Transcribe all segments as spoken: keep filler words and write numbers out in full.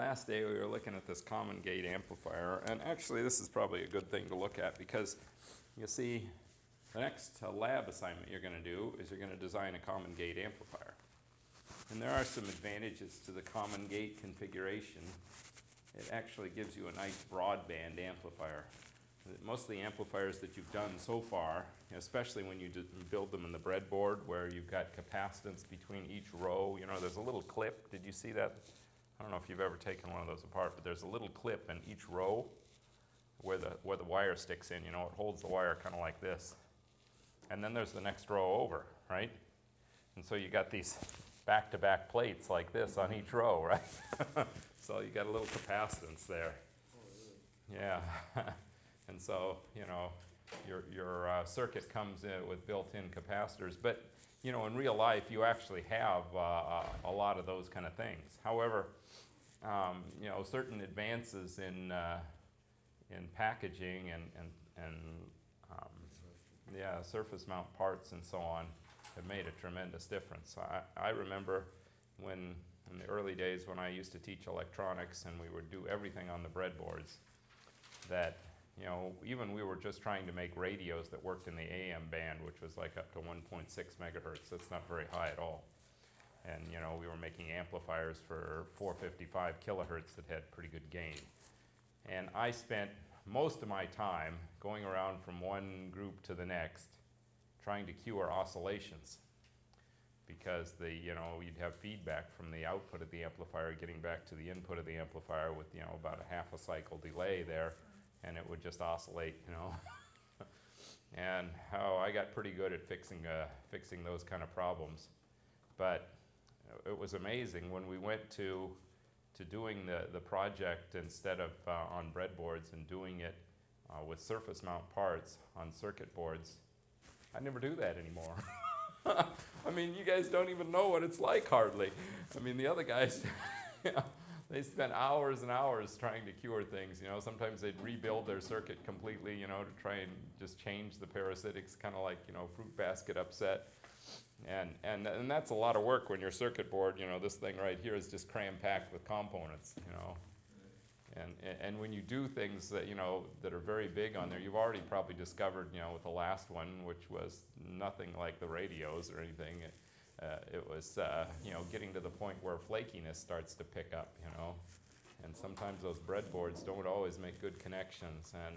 last day we were looking at this common gate amplifier, and actually this is probably a good thing to look at because you see the next uh, lab assignment you're going to do is you're going to design a common gate amplifier. And there are some advantages to the common gate configuration. It actually gives you a nice broadband amplifier. Most of the amplifiers that you've done so far, especially when you build them in the breadboard where you've got capacitance between each row, you know, there's a little clip. Did you see that? I don't know if you've ever taken one of those apart, but there's a little clip in each row where the, where the wire sticks in. You know, it holds the wire kind of like this. And then there's the next row over, right? And so you got these back-to-back plates like this on each row, right? So you got a little capacitance there. Yeah. And so, you know, your, your uh, circuit comes in with built-in capacitors. But, you know, in real life, you actually have uh, a lot of those kind of things. However, um, you know, certain advances in, uh, in packaging and, and, and um, yeah, surface mount parts and so on have made a tremendous difference. I, I remember when, in the early days when I used to teach electronics and we would do everything on the breadboards, that you know, even we were just trying to make radios that worked in the A M band, which was like up to one point six megahertz. That's not very high at all. And you know, we were making amplifiers for four fifty-five kilohertz that had pretty good gain. And I spent most of my time going around from one group to the next, trying to cure oscillations, because the you know you'd have feedback from the output of the amplifier getting back to the input of the amplifier with you know about a half a cycle delay there. And it would just oscillate, you know. And how I got pretty good at fixing uh, fixing those kind of problems. But it was amazing when we went to to doing the, the project instead of uh, on breadboards and doing it uh, with surface mount parts on circuit boards. I never do that anymore. I mean, you guys don't even know what it's like hardly. I mean, the other guys, you know, they spent hours and hours trying to cure things, you know. Sometimes they'd rebuild their circuit completely, you know, to try and just change the parasitics, kind of like, you know, fruit basket upset. And, and, and that's a lot of work when your circuit board, you know, this thing right here is just cram-packed with components, you know. And, and when you do things that, you know, that are very big on there, you've already probably discovered, you know, with the last one, which was nothing like the radios or anything. It, Uh, it was, uh, you know, getting to the point where flakiness starts to pick up, you know. And sometimes those breadboards don't always make good connections. And,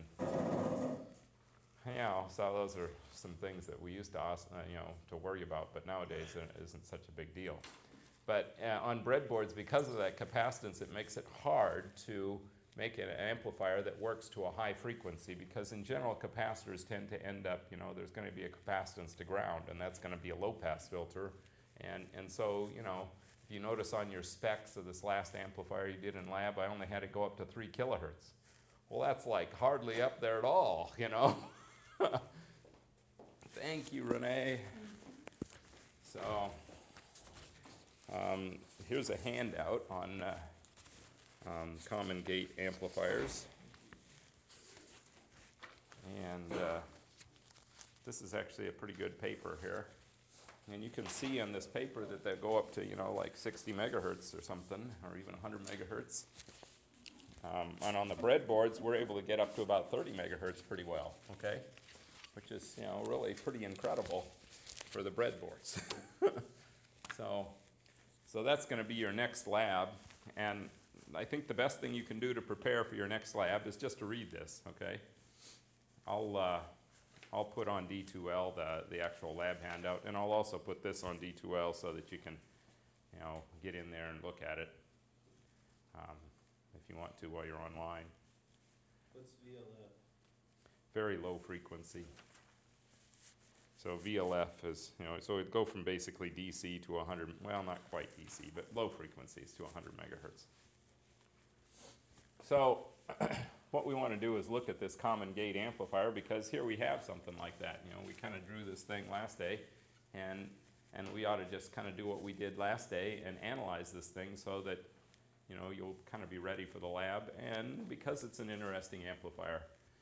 you know, so those are some things that we used to, uh, you know, to worry about, but nowadays it isn't such a big deal. But uh, on breadboards, because of that capacitance, it makes it hard to make an amplifier that works to a high frequency, because in general, capacitors tend to end up, you know, there's going to be a capacitance to ground, and that's going to be a low-pass filter. And, and so, you know, if you notice on your specs of this last amplifier you did in lab, I only had it go up to three kilohertz. Well, that's like hardly up there at all, you know. Thank you, Renee. So, um, here's a handout on uh, um, common gate amplifiers. And uh, this is actually a pretty good paper here. And you can see on this paper that they go up to, you know, like sixty megahertz or something, or even one hundred megahertz. Um, and on the breadboards, we're able to get up to about thirty megahertz pretty well, okay? Which is, you know, really pretty incredible for the breadboards. so, so that's going to be your next lab. And I think the best thing you can do to prepare for your next lab is just to read this, okay? I'll... Uh, I'll put on D two L the, the actual lab handout, and I'll also put this on D two L so that you can, you know, get in there and look at it um, if you want to while you're online. What's V L F? Very low frequency. So V L F is, you know, so it'd go from basically D C to one hundred, well, not quite D C, but low frequencies to one hundred megahertz. So what we want to do is look at this common gate amplifier, because here we have something like that. You know, we kind of drew this thing last day, and and we ought to just kind of do what we did last day and analyze this thing so that, you know, you'll kind of be ready for the lab, and because it's an interesting amplifier.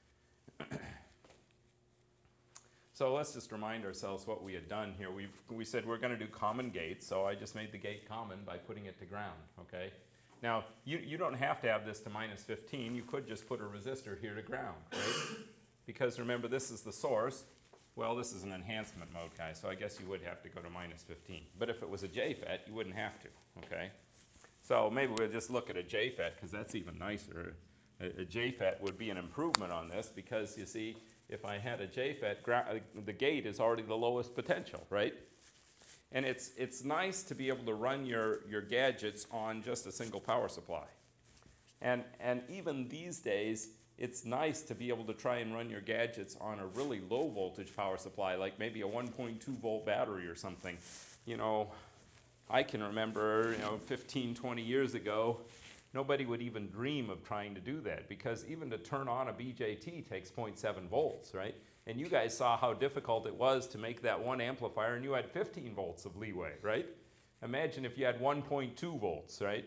So let's just remind ourselves what we had done here. We've, we said we're going to do common gates, so I just made the gate common by putting it to ground, okay? Now, you, you don't have to have this to minus fifteen, you could just put a resistor here to ground, right? Because remember, this is the source. Well, this is an enhancement mode, guys, so I guess you would have to go to minus fifteen. But if it was a J FET, you wouldn't have to, okay? So maybe we'll just look at a J FET, because that's even nicer. A, a J FET would be an improvement on this, because you see, if I had a J FET, gra- uh, the gate is already the lowest potential, right? And it's, it's nice to be able to run your, your gadgets on just a single power supply. And, and even these days, it's nice to be able to try and run your gadgets on a really low voltage power supply, like maybe a one point two volt battery or something. You know, I can remember, you know, fifteen, twenty years ago, nobody would even dream of trying to do that, because even to turn on a B J T takes zero point seven volts, right? And you guys saw how difficult it was to make that one amplifier, and you had fifteen volts of leeway, right? Imagine if you had one point two volts, right?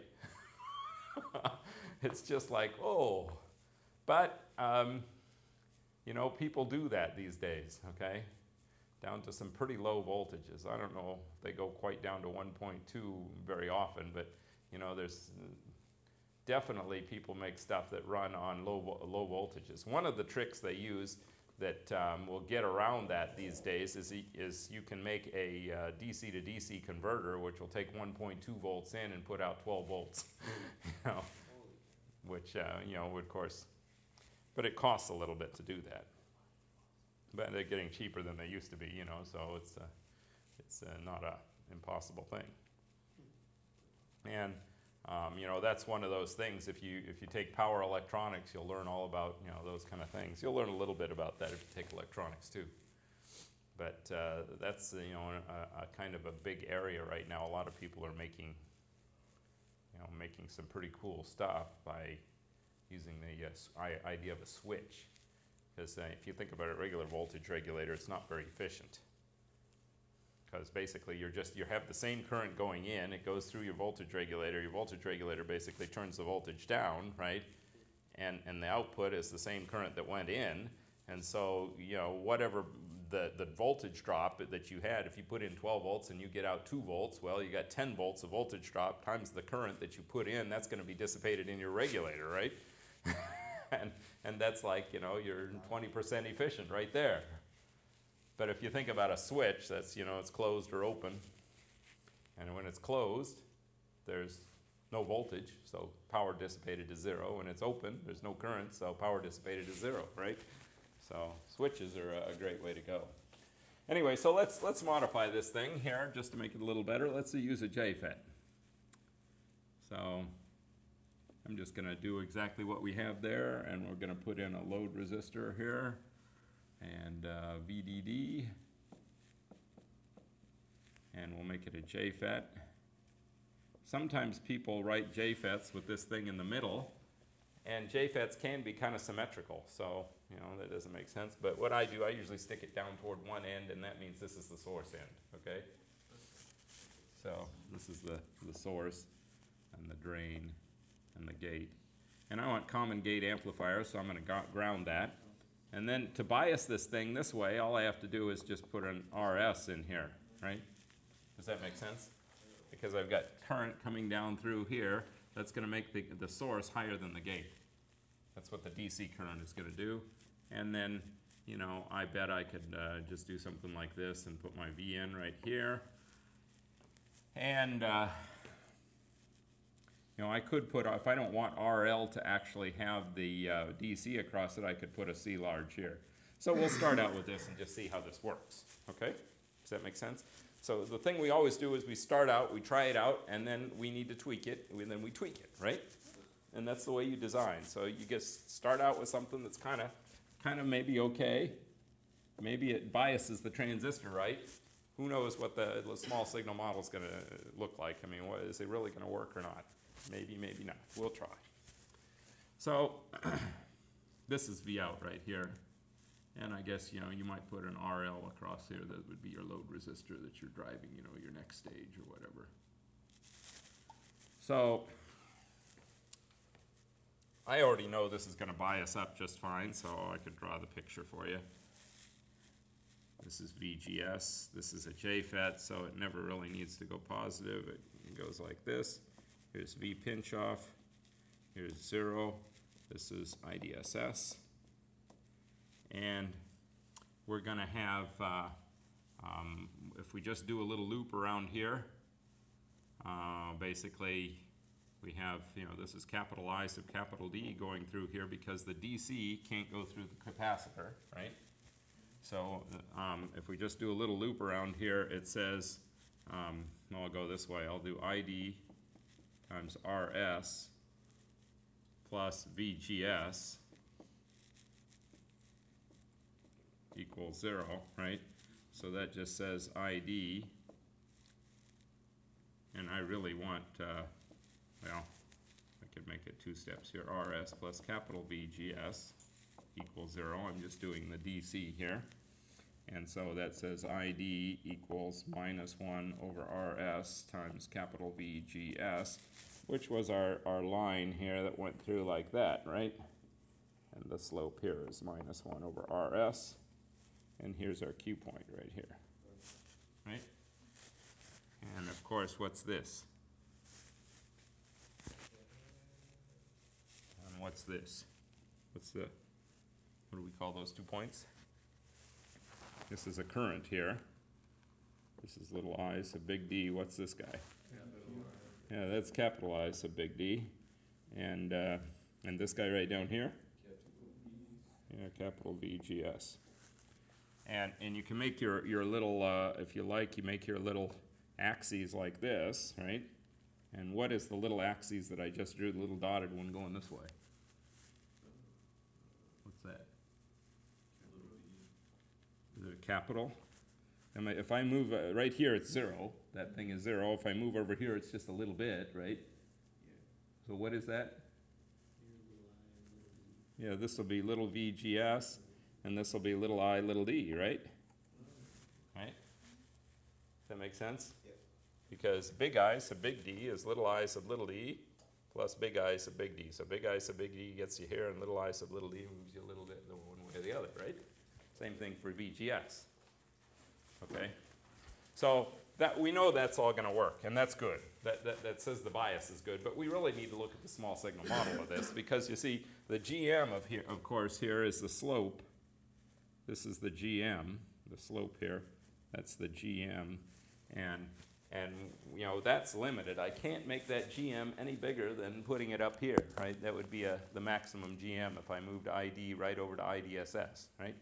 It's just like, oh. But, um, you know, people do that these days, okay? Down to some pretty low voltages. I don't know if they go quite down to one point two very often, but, you know, there's definitely people make stuff that run on low, low voltages. One of the tricks they use that um, will get around that these days is, is you can make a uh, D C to D C converter, which will take one point two volts in and put out twelve volts, you know, which, uh, you know, of course, but it costs a little bit to do that. But they're getting cheaper than they used to be, you know, so it's, uh, it's uh, not an impossible thing. And Um, you know, that's one of those things. If you if you take power electronics, you'll learn all about, you know, those kind of things. You'll learn a little bit about that if you take electronics too. But uh, that's, you know, a, a kind of a big area right now. A lot of people are making, you know, making some pretty cool stuff by using the uh, s- i- idea of a switch. Because uh, if you think about it, regular voltage regulator, it's not very efficient. Because basically you're just, you have the same current going in, it goes through your voltage regulator, your voltage regulator basically turns the voltage down, right? And, and the output is the same current that went in, and so, you know, whatever the, the voltage drop that you had, if you put in twelve volts and you get out two volts, well, you got ten volts of voltage drop times the current that you put in, that's gonna be dissipated in your regulator, right? and, and that's like, you know, you're twenty percent efficient right there. But if you think about a switch, that's, you know, it's closed or open. And when it's closed, there's no voltage, so power dissipated to zero. When it's open, there's no current, so power dissipated to zero, right? So switches are a, a great way to go. Anyway, so let's, let's modify this thing here just to make it a little better. Let's use a J FET. So I'm just going to do exactly what we have there, and we're going to put in a load resistor here. And uh, V D D, and we'll make it a J FET. Sometimes people write J FETs with this thing in the middle, and J FETs can be kind of symmetrical, so, you know, that doesn't make sense. But what I do, I usually stick it down toward one end, and that means this is the source end, okay? So this is the, the source, and the drain, and the gate. And I want common gate amplifier, so I'm going to ground that. And then to bias this thing this way, all I have to do is just put an R S in here, right? Does that make sense? Because I've got current coming down through here, that's going to make the, the source higher than the gate. That's what the D C current is going to do. And then, you know, I bet I could uh, just do something like this and put my V in right here. And, uh, you know, I could put, if I don't want R L to actually have the uh, D C across it, I could put a C large here. So we'll start out with this and just see how this works, okay? Does that make sense? So the thing we always do is we start out, we try it out, and then we need to tweak it, and then we tweak it, right? And that's the way you design. So you just start out with something that's kind of, kind of maybe okay. Maybe it biases the transistor, right? Who knows what the, the small signal model is going to look like? I mean, what, is it really going to work or not? Maybe, maybe not. We'll try. So this is V out right here. And I guess, you know, you might put an R L across here that would be your load resistor that you're driving, you know, your next stage or whatever. So I already know this is going to bias up just fine, so I could draw the picture for you. This is V G S. This is a J FET, so it never really needs to go positive. It goes like this. here's V pinch off, here's zero, this is I D S S. And we're gonna have, uh, um, if we just do a little loop around here, uh, basically we have, you know, this is capital I sub capital D going through here because the D C can't go through the capacitor, right? So um, if we just do a little loop around here, it says, um, no, I'll go this way, I'll do I D times R S plus V G S equals zero, right? So that just says I D, and I really want, uh, well, I could make it two steps here, R S plus capital V G S equals zero. I'm just doing the D C here. And so that says I D equals minus one over R S times capital V G S, which was our, our line here that went through like that, right? And the slope here is minus one over R S. And here's our Q point right here, right? And of course, what's this? And what's this? What's the, what do we call those two points? This is a current here. This is little I sub big D. What's this guy? Yeah, that's capital I sub big D. And, uh, and this guy right down here? Yeah, capital V G S. And, and you can make your, your little, uh, if you like, you make your little axes like this, right? And what is the little axes that I just drew, the little dotted one going this way? What's that? Is it a capital? Am I, if I move, uh, right here it's zero, that thing is zero. If I move over here, it's just a little bit, right? So what is that? Yeah, this will be little V G S. And this will be little I, little d, right? Right? Does that make sense? Yep. Because big I sub big D is little I sub little d plus big I sub big D. So big I sub big D gets you here, and little I sub little d moves you a little bit the one way or the other, right? Same thing for V G S. Okay? So that we know that's all going to work, and that's good. That, that, that says the bias is good, but we really need to look at the small signal model of this because you see the G M of here, of course, here is the slope. This is the G M, the slope here. That's the G M, and and you know that's limited. I can't make that G M any bigger than putting it up here, right? That would be a the maximum G M if I moved I D right over to I D S S, right?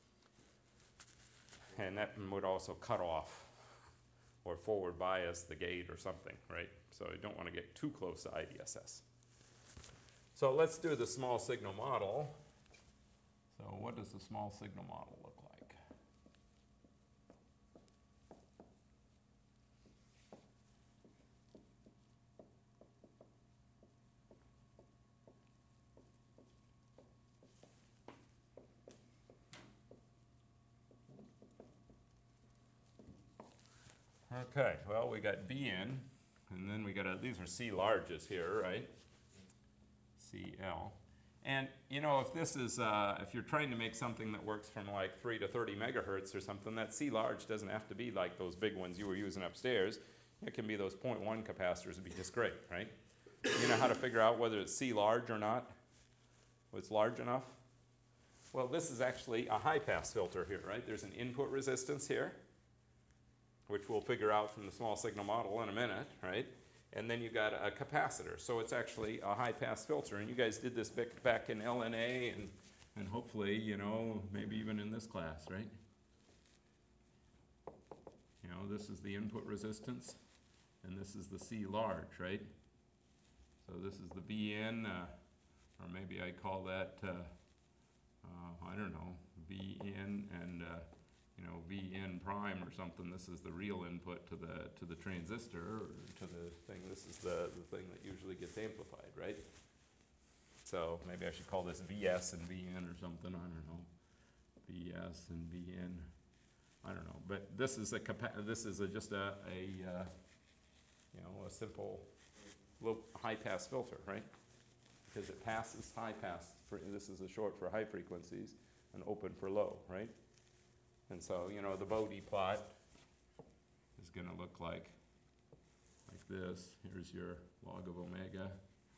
And that would also cut off or forward bias the gate or something, right? So you don't want to get too close to I D S S. So let's do the small signal model. So what does the small signal model look like? Okay, well, we got B in, and then we got a, these are C larges here, right? C L. And, you know, if this is, uh, if you're trying to make something that works from like three to thirty megahertz or something, that C large doesn't have to be like those big ones you were using upstairs. It can be those point one capacitors would be just great, right? You know how to figure out whether it's C large or not? Whether it's large enough? Well, this is actually a high-pass filter here, right? There's an input resistance here, which we'll figure out from the small signal model in a minute, right? And then you got a capacitor, so it's actually a high-pass filter. And you guys did this back, back in L N A, and, and hopefully, you know, maybe even in this class, right? You know, this is the input resistance, and this is the C large, right? So this is the V in, uh, or maybe I call that, uh, uh, I don't know, V in and, uh, you know, V in prime or something. This is the real input to the to the transistor or to the thing. This is the, the thing that usually gets amplified, right? So maybe I should call this V S and V in or something. I don't know. V S and V in. I don't know. But this is a capa this is a, just a, a uh, you know, a simple low high pass filter, right? Because it passes high pass. For, this is a short for high frequencies and open for low, right? And so, you know, the Bode plot is going to look like, like this, here's your log of omega.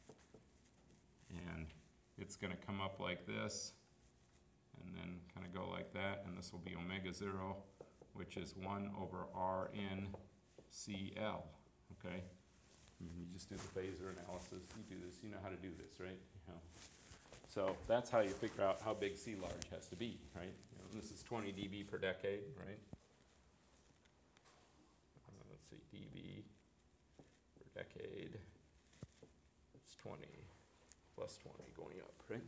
And it's gonna come up like this, and then kinda go like that, and this will be omega zero, which is one over R N C L, okay? And you just do the phasor analysis, you do this, you know how to do this, right? You know. So that's how you figure out how big C large has to be, right? You know, this is twenty D B per decade, right? Uh, let's see, D B per decade, it's twenty, plus twenty going up, right?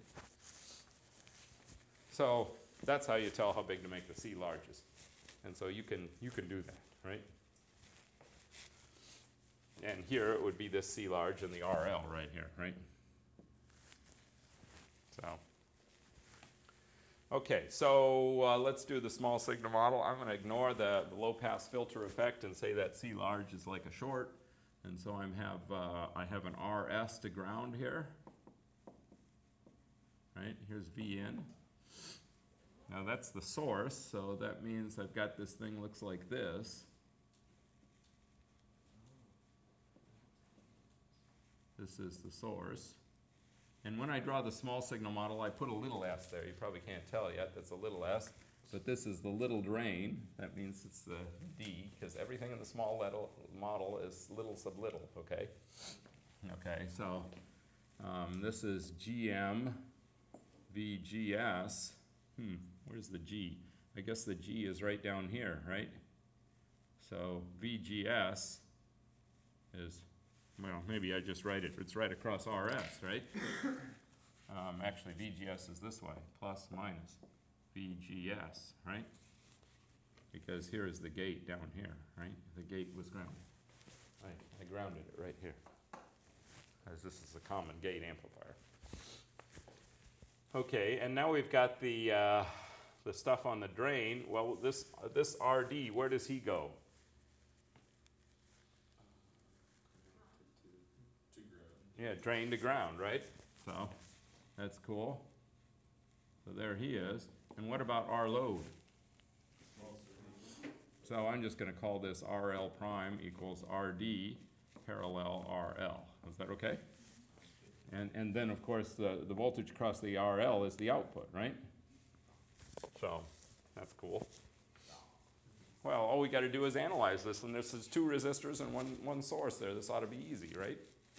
So that's how you tell how big to make the C largest. And so you can, you can do that, right? And here it would be this C large and the R L right here, right? So, okay, so uh, let's do the small signal model. I'm going to ignore the, the low pass filter effect and say that C large is like a short. And so I have, uh, I have an R S to ground here. Right, here's V in. Now that's the source, so that means I've got this thing looks like this. This is the source. And when I draw the small signal model, I put a little s there. You probably can't tell yet, that's a little s. But this is the little drain. That means it's the D, because everything in the small little model is little sub little, okay? Okay, so um, this is G M V G S. Hmm, where's the G? I guess the G is right down here, right? So V G S is, well, maybe I just write it, it's right across R S, right? Um, actually, V G S is this way, plus minus V G S, right? Because here is the gate down here, right? The gate was grounded. I, I grounded it right here, as this is a common gate amplifier. Okay, and now we've got the, uh, the stuff on the drain. Well, this, uh, this R D, where does he go? Yeah, drain to ground, right? So that's cool. So there he is. And what about R load? So I'm just going to call this R L prime equals R D parallel R L. Is that okay? And, and then, of course, the, the voltage across the R L is the output, right? So that's cool. Well, all we got to do is analyze this. And this is two resistors and one, one source there. This ought to be easy, right?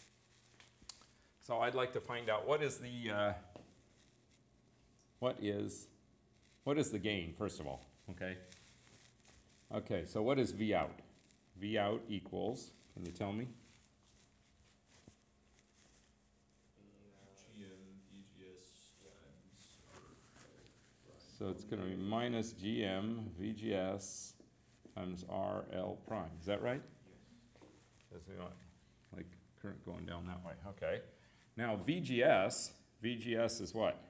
So I'd like to find out what is the, uh, what is, what is the gain, first of all, okay? Okay, so what is V out? V out equals, can you tell me? G M V G S times. So it's going to be minus G M V G S times R L prime. Is that right? Yes. That's what, like current going down that way. Okay. Now V G S, V G S is what?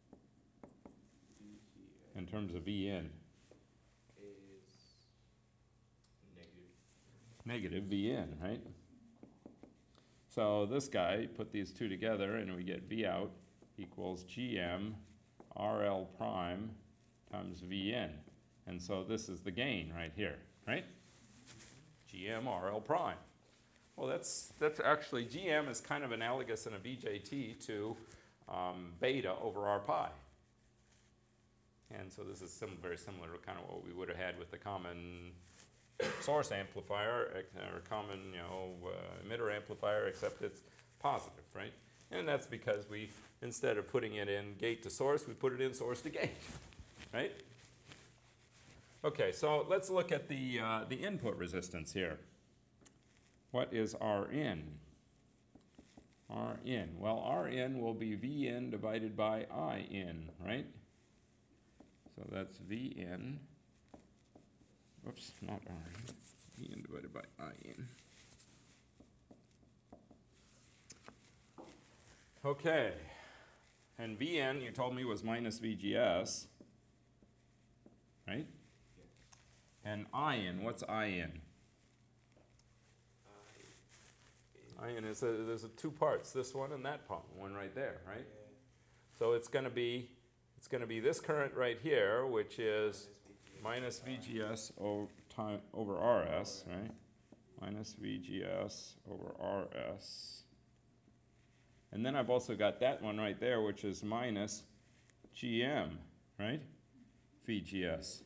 In terms of V in? Is negative. Negative V in, right? So this guy, put these two together and we get V out equals G M R L prime times V in. And so this is the gain right here, right? G M R L prime. Well, that's, that's actually, G M is kind of analogous in a B J T to um, beta over R pi. And so this is sim very similar to kind of what we would have had with the common source amplifier, or common, you know, uh, emitter amplifier, except it's positive, right? And that's because we, instead of putting it in gate to source, we put it in source to gate, right? Okay, so let's look at the, uh, the input resistance here. What is R in? R in, well, R in will be V in divided by I in, right? So that's V in. Whoops, not R in. V in divided by I in. Okay. And V in, you told me, was minus V G S. Right? Yeah. And I in, what's I in? I. I in is a, there's a two parts, this one and that one right there, right? Yeah. So it's going to be, it's going to be this current right here, which is minus V G S over, time, over R S, right? minus V G S over R S. And then I've also got that one right there, which is minus G M, right? V G S.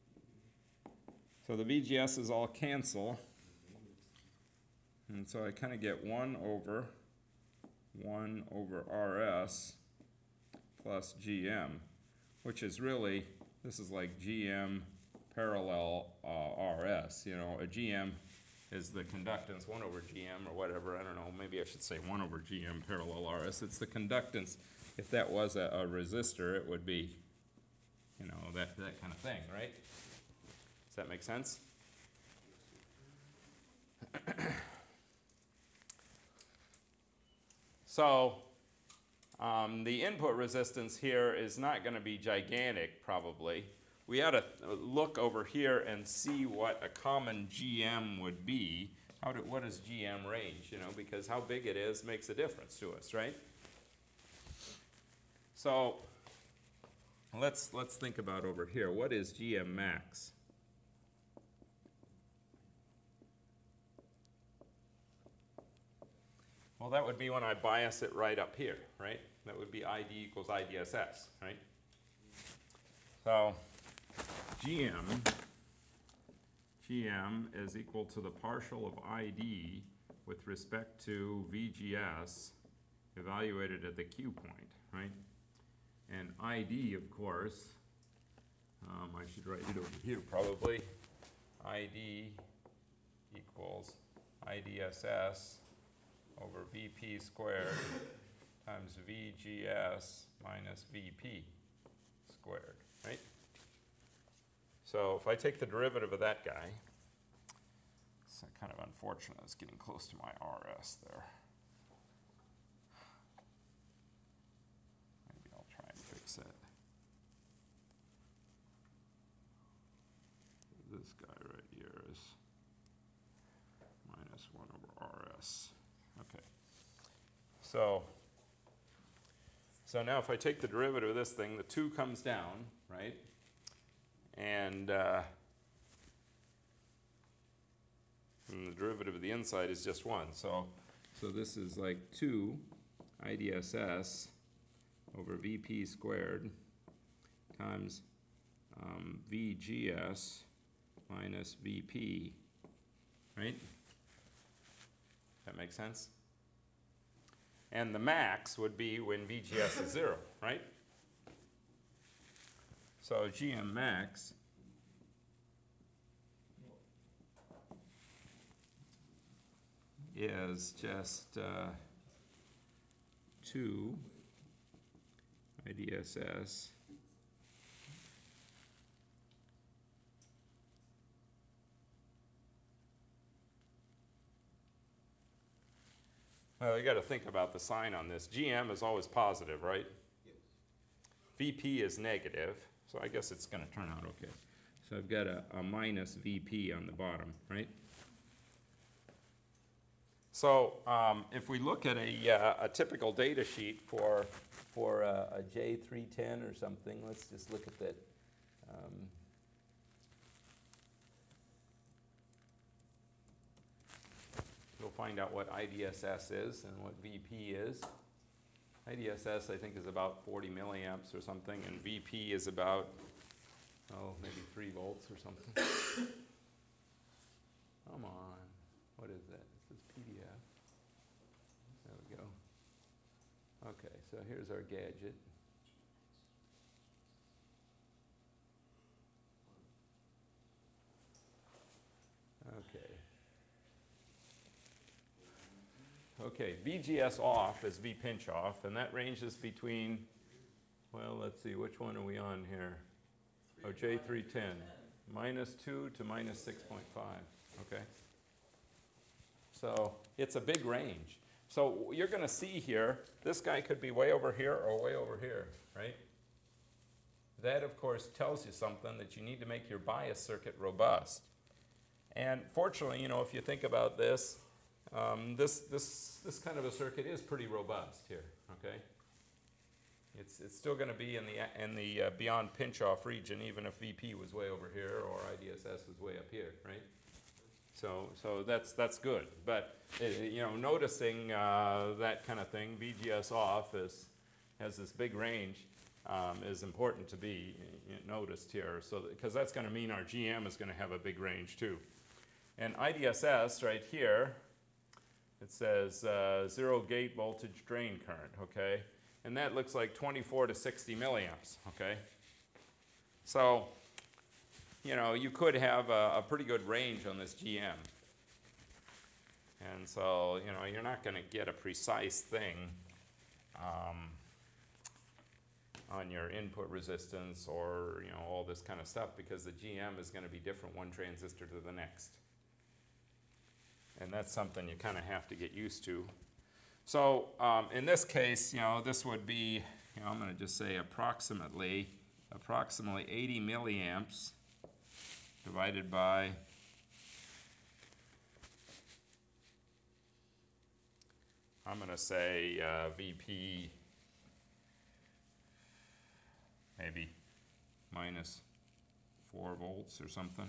So the V G S's all cancel. And so I kind of get one over one over R S plus G M, which is really, this is like G M parallel uh, R S. You know, a G M is the conductance, one over G M or whatever, I don't know, maybe I should say one over G M parallel R S. It's the conductance. If that was a, a resistor, it would be, you know, that, that kind of thing, right? Does that make sense? So, um, the input resistance here is not going to be gigantic, probably. We ought to look over here and see what a common G M would be. How do, what is G M range, you know, because how big it is makes a difference to us, right? So, let's, let's think about over here. What is G M max? Well, that would be when I bias it right up here, right? That would be I D equals I D S S, right? So, G M, G M is equal to the partial of I D with respect to V G S evaluated at the Q point, right? And I D, of course, um, I should write it over here probably. I D equals I D S S over V P squared times V G S minus V P squared, right? So if I take the derivative of that guy, it's kind of unfortunate, it's getting close to my R S there. Maybe I'll try and fix that. This guy right here is minus one over R S. Okay. So, so now if I take the derivative of this thing, the two comes down, right? And, uh, and the derivative of the inside is just one. So, so this is like two I D S S over V P squared times um, V G S minus V P, right? That makes sense? And the max would be when V G S is zero, right? So G M max is just uh, two I D S S Well, you got to think about the sign on this. G M is always positive, right? Yes. V P is negative, so I guess it's going to turn out okay. So I've got a, a minus V P on the bottom, right? So um, if we look at a, uh, a typical data sheet for, for a, a J three ten or something, let's just look at that. Um, We'll find out what I D S S is and what V P is. I D S S, I think, is about forty milliamps or something, and V P is about, oh, maybe three volts or something. Come on. What is that? This is P D F. There we go. Okay, so here's our gadget. Okay. Okay, V G S off is V pinch off, and that ranges between, well, let's see, which one are we on here? Oh, J three ten, minus two to minus six point five, okay? So it's a big range. So you're gonna see here, this guy could be way over here or way over here, right? That, of course, tells you something, that you need to make your bias circuit robust. And fortunately, you know, if you think about this, Um, this, this, this kind of a circuit is pretty robust here, okay? It's, it's still going to be in the, in the uh, beyond pinch-off region, even if V P was way over here or I D S S was way up here, right? So, so that's, that's good. But, uh, you know, noticing uh, that kind of thing, V G S off is, has this big range, um, is important to be uh, noticed here. So, because that's going to mean our G M is going to have a big range too. And I D S S right here, it says uh, zero gate voltage drain current, okay? And that looks like twenty-four to sixty milliamps, okay? So, you know, you could have a, a pretty good range on this G M. And so, you know, you're not going to get a precise thing um, on your input resistance or, you know, all this kind of stuff because the G M is going to be different one transistor to the next. And that's something you kind of have to get used to. So um, in this case, you know, this would be, you know, I'm going to just say approximately, approximately eighty milliamps divided by I'm going to say uh, V P maybe minus four volts or something.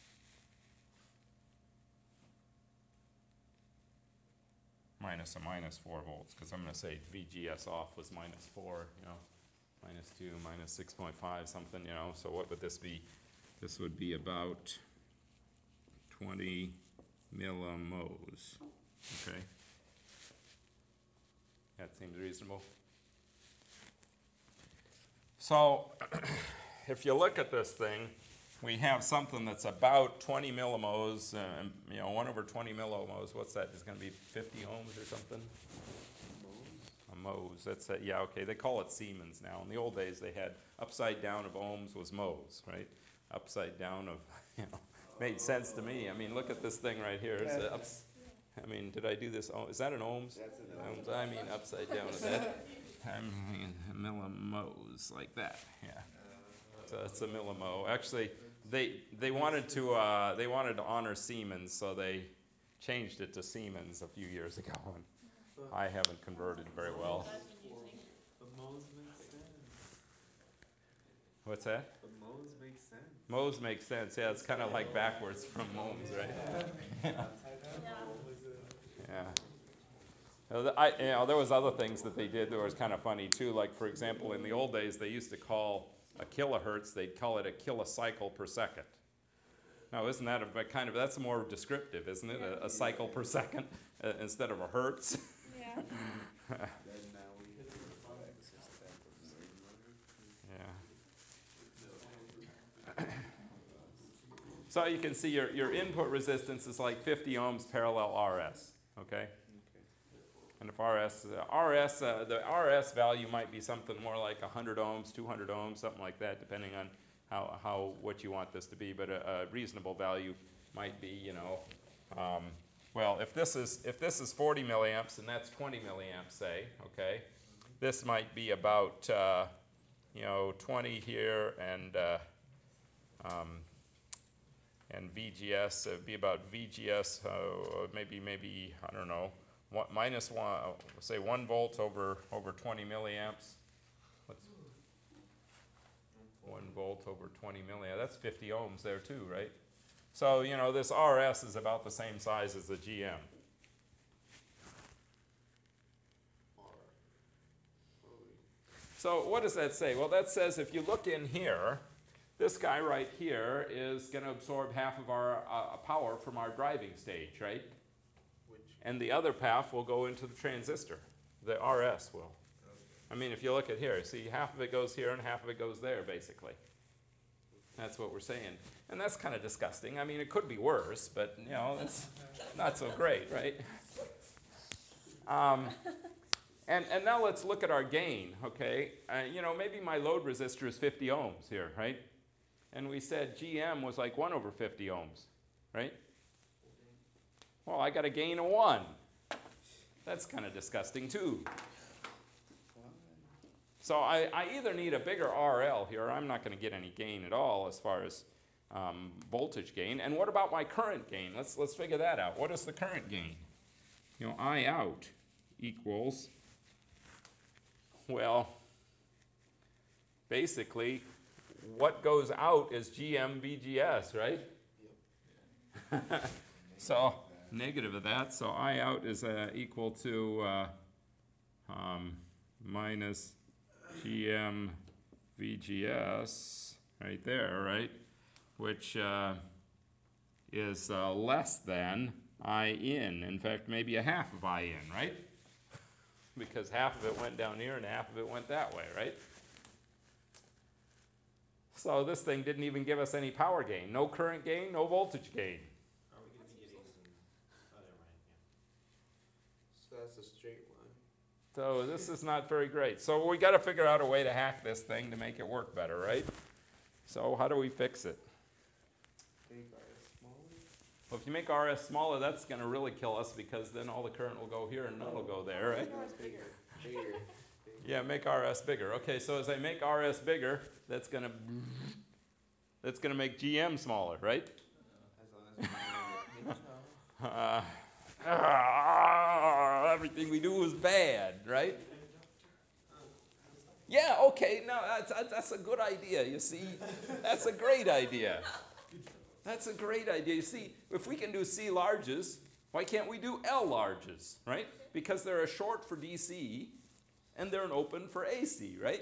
Minus a minus four volts, because I'm going to say V G S off was minus four, you know, minus two, minus six point five, something, you know. So what would this be? This would be about twenty millimos, okay? That seems reasonable. So if you look at this thing, we have something that's about twenty millimos, uh, you know, one over twenty millimos, what's that? It's going to be fifty ohms or something? A mose, that's it, yeah, okay, they call it Siemens now. In the old days, they had upside down of ohms was mose, right? Upside down of, you know, made sense to me. I mean, look at this thing right here. It's a ups, I mean, did I do this? Oh, is that an ohms? That's an ohms. I mean, upside down of that. I mean, millimos, like that, yeah. So it's a millimo. Actually, they they wanted to uh, they wanted to honor Siemens, so they changed it to Siemens a few years ago, and I haven't converted very well. But Mose makes sense. What's that? But Mose makes sense. Mose makes sense. Yeah, it's kind of like backwards from ohms, right? Yeah. Uh, the- I, you know, there was other things that they did that was kind of funny too. Like for example, in the old days, they used to call a kilohertz, they'd call it a kilocycle per second. Now, isn't that a kind of, that's more descriptive, isn't it? A, a cycle per second uh, instead of a hertz. Yeah. Then now we hit the five, six, seven, Yeah. So you can see your, your input resistance is like fifty ohms parallel R S, okay? And if R S, uh, R S, uh, the R S value might be something more like one hundred ohms, two hundred ohms, something like that, depending on how, how what you want this to be. But a, a reasonable value might be, you know, um, well, if this is if this is forty milliamps and that's twenty milliamps, say, okay, this might be about uh, you know twenty here and uh, um, and V G S uh, be about V G S uh, maybe maybe I don't know. One, minus one, uh, say one volt over over twenty milliamps. What's one volt over twenty milliamps? That's fifty ohms there too, right? So you know this R S is about the same size as the G M. So what does that say? Well, that says if you look in here, this guy right here is going to absorb half of our uh, power from our driving stage, right? And the other half will go into the transistor. The R S will. I mean, if you look at here, see half of it goes here and half of it goes there, basically. That's what we're saying. And that's kind of disgusting. I mean, it could be worse, but, you know, that's not so great, right? Um, and, and now let's look at our gain, okay? Uh, you know, maybe my load resistor is fifty ohms here, right? And we said G M was like one over fifty ohms, right? Well, I got a gain of one. That's kind of disgusting too. So I, I either need a bigger R L here, or I'm not going to get any gain at all as far as um, voltage gain. And what about my current gain? Let's, let's figure that out. What is the current gain? You know, I out equals, well, basically, what goes out is G M V G S, right? So, negative of that, so I out is uh, equal to uh, um, minus G M V G S, right there, right? Which uh, is uh, less than I in. In fact, maybe a half of I in, right? Because half of it went down here and half of it went that way, right? So this thing didn't even give us any power gain. No current gain, no voltage gain. Are we gonna be getting some, oh, never mind, yeah. So that's a straight line. So this is not very great. So we got to figure out a way to hack this thing to make it work better, right? So how do we fix it? Make ours smaller. Well, if you make R S smaller, that's going to really kill us because then all the current will go here and none will go there, right? Bigger, bigger. bigger. Yeah, make R S bigger. Okay, so as I make R S bigger, that's going to that's going to make G M smaller, right? As long as we don't get Uh, ah, everything we do is bad, right? Yeah, okay, no, that's, that's, that's a good idea, you see. That's a great idea. That's a great idea. You see, if we can do C larges, why can't we do L larges, right? Because they're a short for D C, and they're an open for A C, right?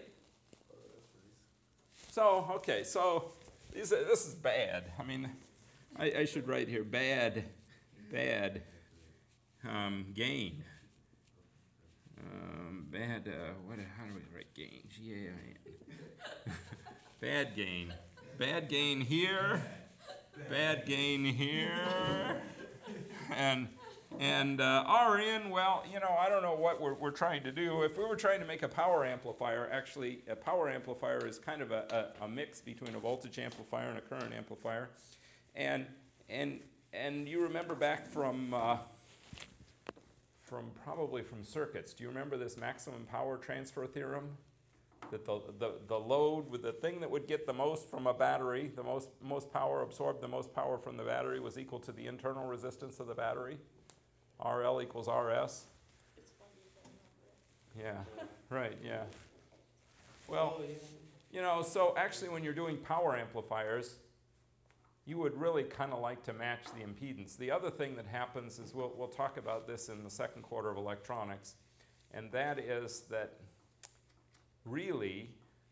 So, okay, so these are, this is bad. I mean, I, I should write here, bad, bad um, gain. Um, bad, uh, what, how do we write gain? G A I N. Bad gain. Bad gain here, bad gain here, and and uh, R in, well, you know, I don't know what we're, we're trying to do. If we were trying to make a power amplifier, actually, a power amplifier is kind of a, a, a mix between a voltage amplifier and a current amplifier. And and and you remember back from uh, from probably from circuits. Do you remember this maximum power transfer theorem? That the, the, the load with the thing that would get the most from a battery, the most most power, absorb the most power from the battery was equal to the internal resistance of the battery. R L equals R S. Yeah, right, yeah. Well, you know, so actually when you're doing power amplifiers, you would really kind of like to match the impedance. The other thing that happens is, we'll, we'll talk about this in the second quarter of electronics, and that is that really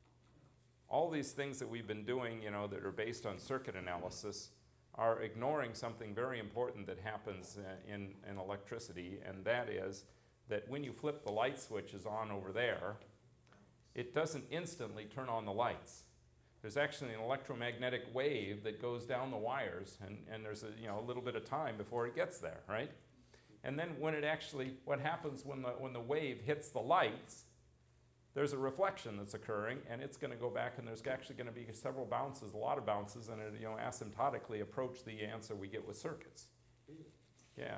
all these things that we've been doing, you know, that are based on circuit analysis are ignoring something very important that happens uh, in, in electricity, and that is that when you flip the light switches on over there, it doesn't instantly turn on the lights. There's actually an electromagnetic wave that goes down the wires, and, and there's a, you know, a little bit of time before it gets there, right? And then when it actually, what happens when the, when the wave hits the lights, there's a reflection that's occurring, and it's going to go back, and there's actually going to be several bounces, a lot of bounces, and it, you know, asymptotically approach the answer we get with circuits. Yeah.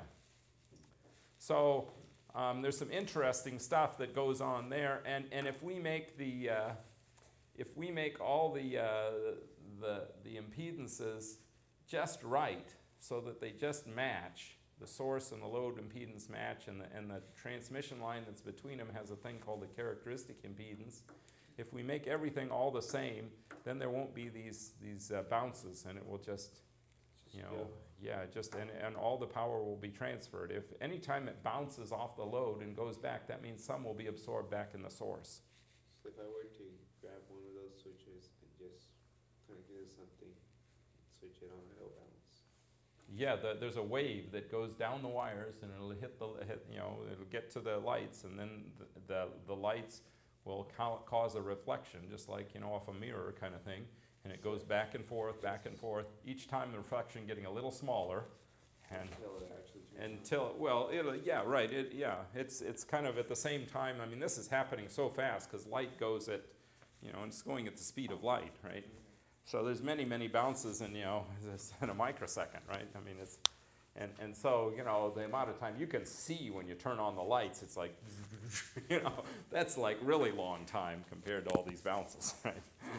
So um, there's some interesting stuff that goes on there, and, and if we make the uh, if we make all the, uh, the the impedances just right, so that they just match, the source and the load impedance match, and the, and the transmission line that's between them has a thing called the characteristic impedance. If we make everything all the same, then there won't be these these uh, bounces, and it will just, you know, yeah, just, and, and all the power will be transferred. If any time it bounces off the load and goes back, that means some will be absorbed back in the source. So if I were to grab one of those switches and just connect it to something, switch it on, it'll bounce. Yeah, the, there's a wave that goes down the wires, and it'll hit the, hit, you know, it'll get to the lights, and then the, the, the lights will ca cause a reflection, just like, you know, off a mirror kind of thing, and it goes back and forth, back and forth, each time the reflection getting a little smaller, and Until it actually turns until, well, it'll, yeah, right, it, yeah, it's, it's kind of at the same time. I mean, this is happening so fast, because light goes at, you know, it's going at the speed of light, right? So there's many, many bounces in, you know, in a microsecond, right? I mean, it's, and, and so, you know, the amount of time you can see when you turn on the lights, it's like, you know, that's like really long time compared to all these bounces, right?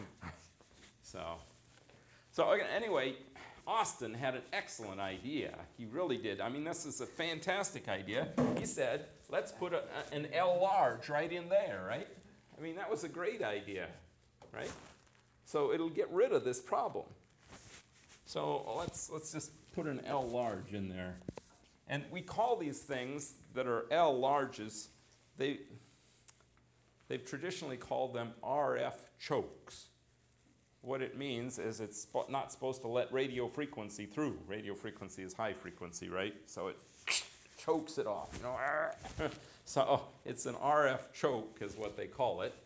So, so again, anyway, Austin had an excellent idea. He really did. I mean, this is a fantastic idea. He said, let's put a, a, an L large right in there, right? I mean, that was a great idea, right? So it'll get rid of this problem. So let's let's just put an L large in there. And we call these things that are L larges, they, they've traditionally called them R F chokes. What it means is it's spo- not supposed to let radio frequency through. Radio frequency is high frequency, right? So it chokes it off, you know. So it's an R F choke is what they call it.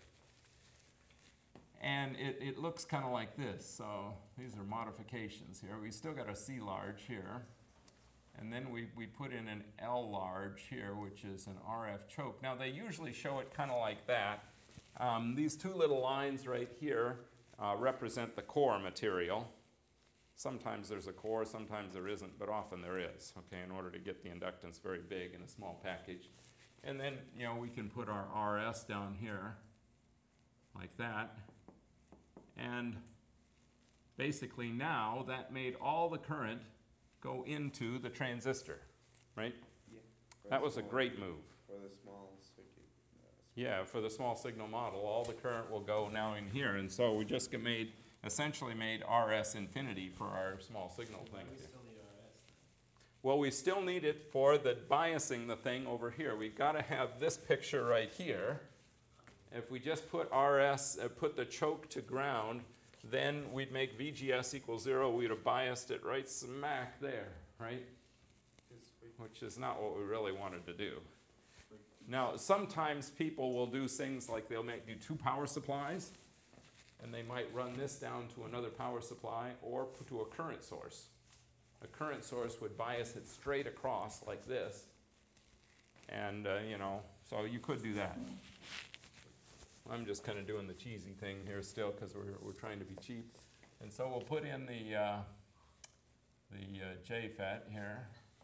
And it, it looks kind of like this. So these are modifications here. We still got a C large here. And then we, we put in an L large here, which is an R F choke. Now they usually show it kind of like that. Um, these two little lines right here uh, represent the core material. Sometimes there's a core, sometimes there isn't, but often there is, okay, in order to get the inductance very big in a small package. And then, you know, we can put our R S down here, like that. And basically now that made all the current go into the transistor, right? Yeah. For That the was a small- great move. For the small circuit. uh, Yeah, for the small signal model, all the current will go now in here. And so we just get made, essentially made R S infinity for our small signal thing We here. still need R S. Well, we still need it for the biasing the thing over here. We've got to have this picture right here. If we just put R S, uh, put the choke to ground, then we'd make V G S equal zero. We'd have biased it right smack there, right? It's for- Which is not what we really wanted to do. Now, sometimes people will do things like they'll make do two power supplies, and they might run this down to another power supply or put to a current source. A current source would bias it straight across like this, and uh, you know, so you could do that. I'm just kind of doing the cheesy thing here still because we're we're trying to be cheap, and so we'll put in the uh, the uh, J FET here.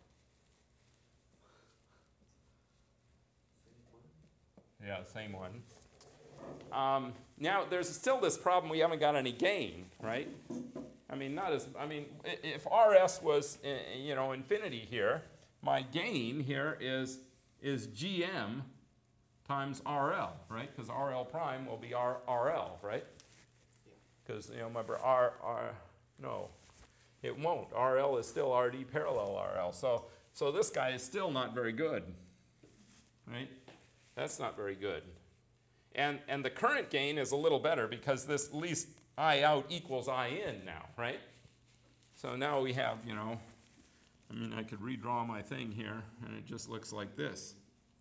Yeah, same one. Um, now, there's still this problem, we haven't got any gain, right? I mean, not as, I mean, i- if R S was, uh, you know, infinity here, my gain here is, is G M times R L, right? Because R L prime will be R, RL, right? Because, you know, remember, R, R, no, it won't. R L is still R D parallel R L. So, so this guy is still not very good, right? That's not very good. And, and the current gain is a little better because this least I out equals I in now, right? So now we have, you know, I mean, I could redraw my thing here, and it just looks like this.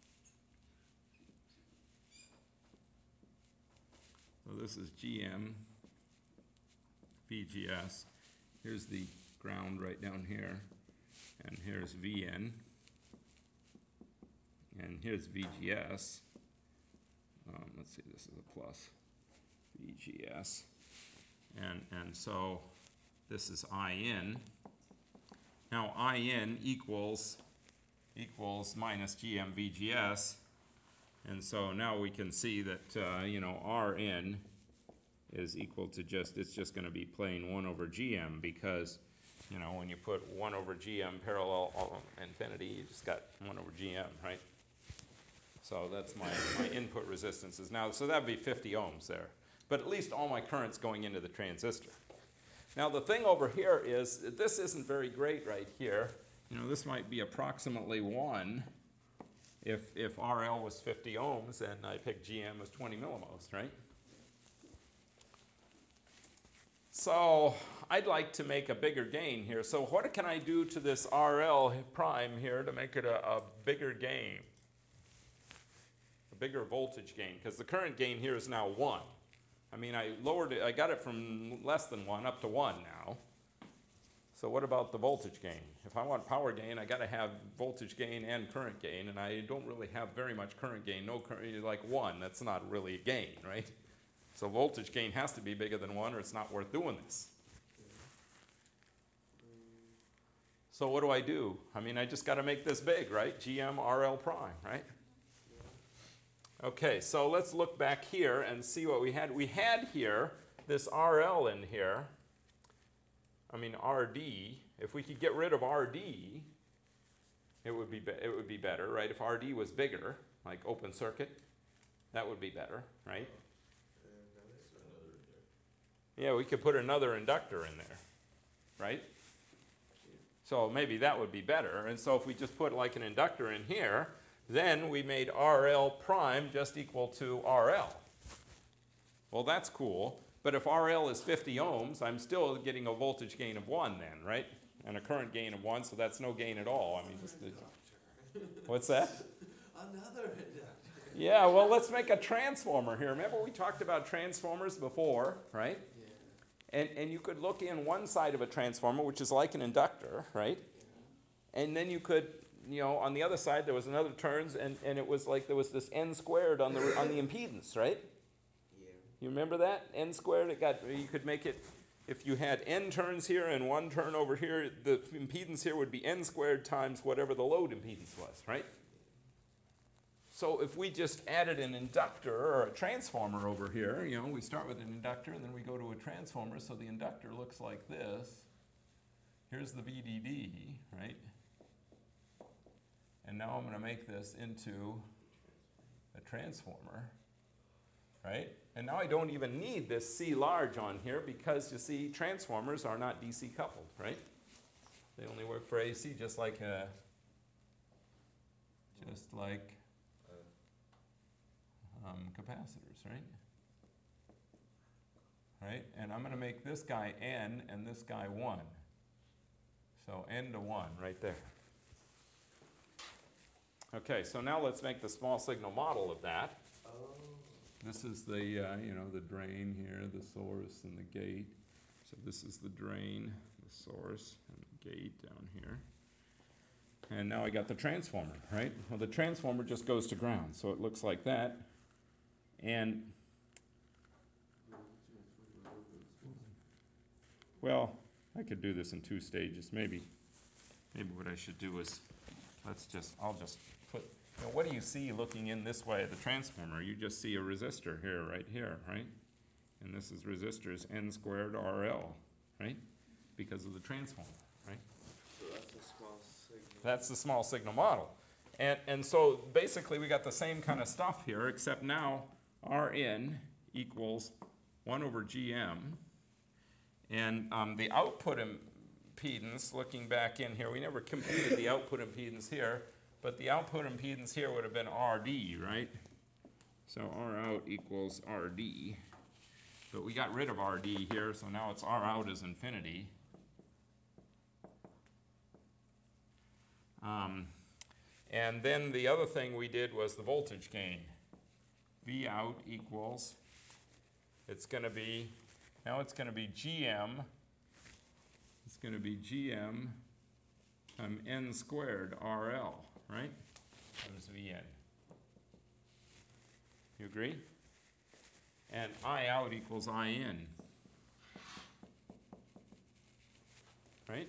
So this is G M, V G S. Here's the ground right down here, and here's V N. And here's V G S. Um, let's see, this is a plus. V G S. And, and so this is I N. Now I N equals, equals minus G M V G S. And so now we can see that, uh, you know, R N is equal to just, it's just going to be plain one over G M because, you know, when you put one over G M parallel uh, infinity, you just got one over G M, right? So that's my, my input resistances now. So that'd be fifty ohms there. But at least all my current's going into the transistor. Now the thing over here is, this isn't very great right here. You know, this might be approximately one if, if R L was fifty ohms and I picked G M as twenty millimos, right? So I'd like to make a bigger gain here. So what can I do to this R L prime here to make it a, a bigger gain? A bigger voltage gain, because the current gain here is now one. I mean, I lowered it, I got it from less than one up to one now. So what about the voltage gain? If I want power gain, I gotta have voltage gain and current gain, and I don't really have very much current gain, no current, like one, that's not really a gain, right? So voltage gain has to be bigger than one or it's not worth doing this. So what do I do? I mean, I just gotta make this big, right? G M R L prime, right? Okay, so let's look back here and see what we had. We had here this R L in here. I mean R D. If we could get rid of R D, it would be, be it would be better, right? If R D was bigger, like open circuit, that would be better, right? Yeah, we could put another inductor in there, right? So maybe that would be better. And so if we just put like an inductor in here, then we made R L prime just equal to R L. Well, that's cool. But if R L is fifty ohms, I'm still getting a voltage gain of one then, right? And a current gain of one, so that's no gain at all. I mean, just the, what's that? Another inductor. Yeah, well, let's make a transformer here. Remember we talked about transformers before, right? Yeah. And, and you could look in one side of a transformer, which is like an inductor, right? And then you could, you know, on the other side there was another turns, and, and it was like there was this n squared on the on the impedance, right? Yeah. You remember that? N squared, it got, you could make it, if you had n turns here and one turn over here, the impedance here would be n squared times whatever the load impedance was, right? So if we just added an inductor or a transformer over here, you know, we start with an inductor and then we go to a transformer, so the inductor looks like this. Here's the V D D, right? And now I'm going to make this into a transformer, right? And now I don't even need this C large on here because, you see, transformers are not D C coupled, right? They only work for A C, just like a, just like um, capacitors, right? Right? And I'm going to make this guy N and this guy one. So N to one right there. Okay, so now let's make the small signal model of that. Oh. This is the, uh, you know, the drain here, the source, and the gate. So this is the drain, the source, and the gate down here. And now I got the transformer, right? Well, the transformer just goes to ground, so it looks like that. And, well, I could do this in two stages. Maybe, maybe what I should do is, let's just, I'll just put, you know, what do you see looking in this way of the transformer? You just see a resistor here, right here, right? And this is resistors N squared R L, right? Because of the transformer, right? So that's a small signal. That's the small signal model. And, and so basically we got the same kind of stuff here, except now Rn equals one over G M. And um, the output impedance, looking back in here, we never computed the output impedance here, but the output impedance here would have been R D, right? So R out equals R D. But we got rid of R D here, so now it's R out is infinity. Um, and then the other thing we did was the voltage gain. V out equals, it's going to be, now it's going to be G M, it's going to be G M um, N squared R L, right? Times V N. You agree? And I out equals I in, right?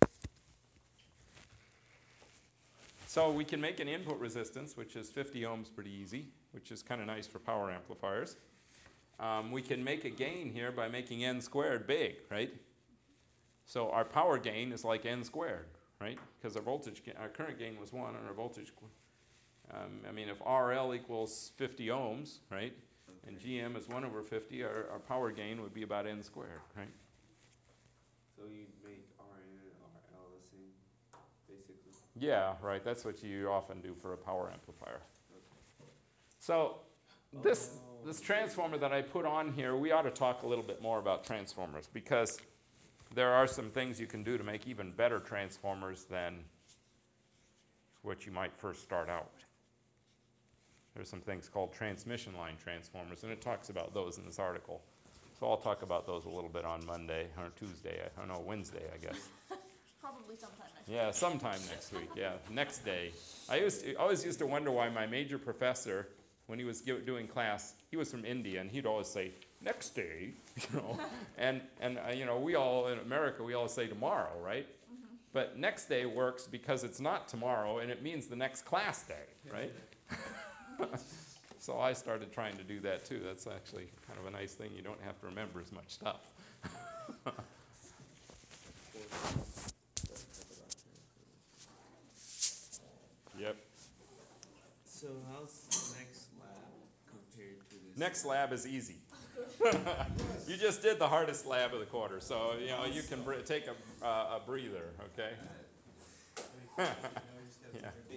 So we can make an input resistance, which is fifty ohms, pretty easy, which is kind of nice for power amplifiers. Um, we can make a gain here by making N squared big, right? So our power gain is like N squared, right? Because our voltage, our current gain was one, and our voltage, um, I mean, if R L equals fifty ohms, right? And G M is one over fifty, our, our power gain would be about N squared, right? So you make R N and R L the same, basically. Yeah, right, that's what you often do for a power amplifier. So this, this transformer that I put on here, we ought to talk a little bit more about transformers, because there are some things you can do to make even better transformers than what you might first start out with. There's some things called transmission line transformers, and it talks about those in this article. So I'll talk about those a little bit on Monday, or Tuesday, I don't know, Wednesday, I guess. Probably sometime next week. Yeah, sometime next week, yeah, next day. I used to, always used to wonder why my major professor, when he was give, doing class, he was from India, and he'd always say, next day, you know. and, and uh, you know, we all, in America, we all say tomorrow, right? Mm-hmm. But next day works because it's not tomorrow, and it means the next class day, right? So I started trying to do that too. That's actually kind of a nice thing. You don't have to remember as much stuff. Yep. So how's next lab compared to this? Next lab is easy. You just did the hardest lab of the quarter, so you know you can br- take a, uh, a breather, okay? Yeah.